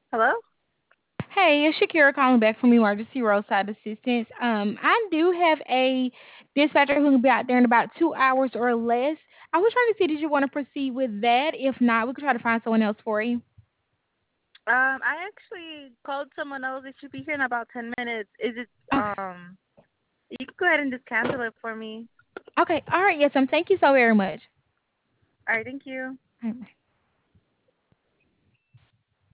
Hello? Hey, it's Shakira calling back from Emergency Roadside Assistance. I do have a dispatcher who can be out there in about 2 hours or less. I was trying to see, did you want to proceed with that? If not, we could try to find someone else for you. I actually called someone else. They should be here in about 10 minutes. Is it, Okay. you can go ahead and just cancel it for me. Okay. All right. Yes, thank you so very much. All right, thank you. All right, bye.